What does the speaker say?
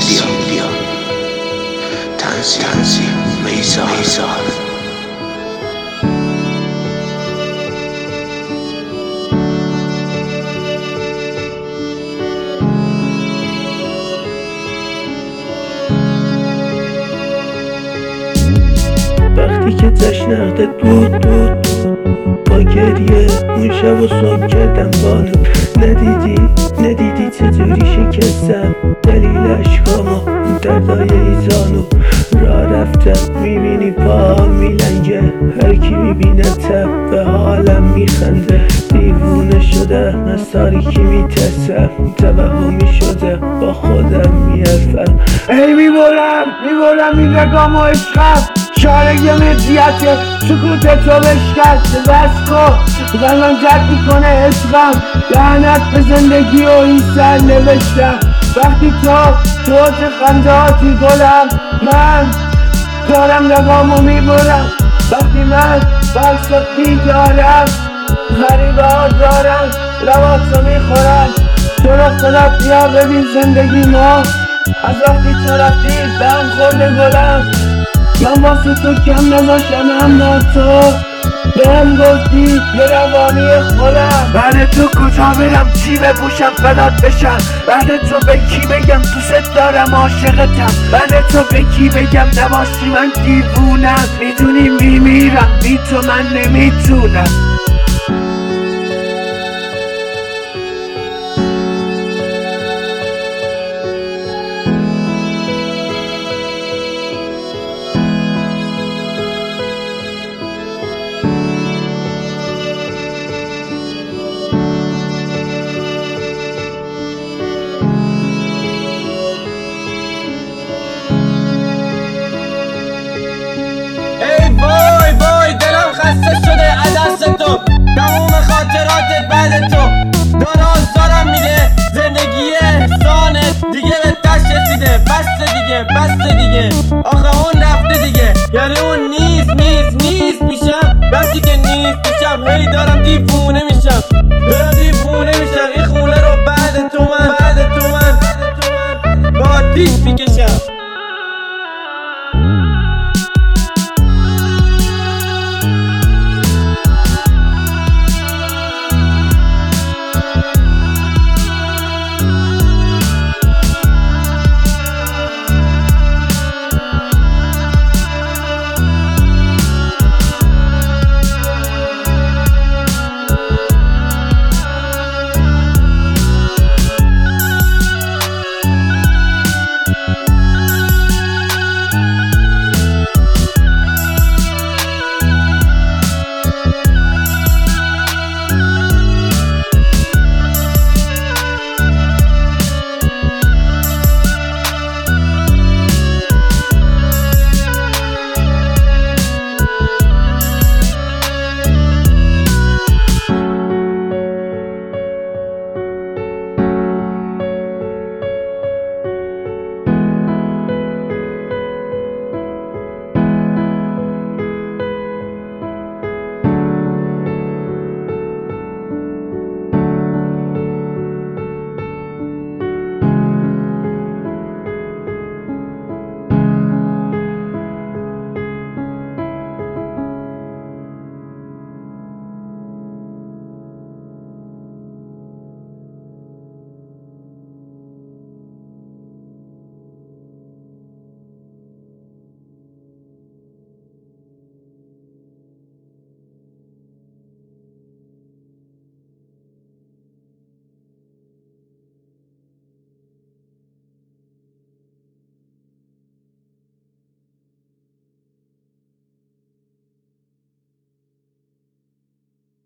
بیا تنظیم میزار وقتی که تشنه‌ت بود با گریه اون شب و صبح کردم بانو ندیدی چطوری شکستم دلیل اشکامو دردای ایزانو راه رفتم میبینی پاهم میلنگه هرکی میبینتم به حالم میخنده دیوونه شده از تاریکی میترسم توهمی شده با خودم میرفم ای میبرم این رگام و عشقم شارگ مدیت سکوت تو بشکست بس کن قلبم جد میکنه عشقم لعنت به زندگی و این سر نوشتم وقتی تو خنداتی گلم من دارم رگامو میبرم وقتی من فلسفی دارم غریبه دارم لباتو میخورم تو رو خدا بیا ببین زندگی ما از وقتی تو رفتی بهم خورده گلم من واسه تو کم نذاشتم اما تو بهم گفتی یه روانی خودم بعد تو کجا برم چی بپوشم فدات بشم بعد تو به کی بگم دوست دارم عاشقتم بعد تو به کی بگم نباشی من دیوونم میدونی میمیرم بی تو من نمیتونم خسته شده از تو تموم خاطراتت بعد تو داراز دارم میده زندگی احسانت دیگه به تش رسیده بسته دیگه آخه اون رفته دیگه یعنی اون نیست میشم وقتی که نیست میشم هی دارم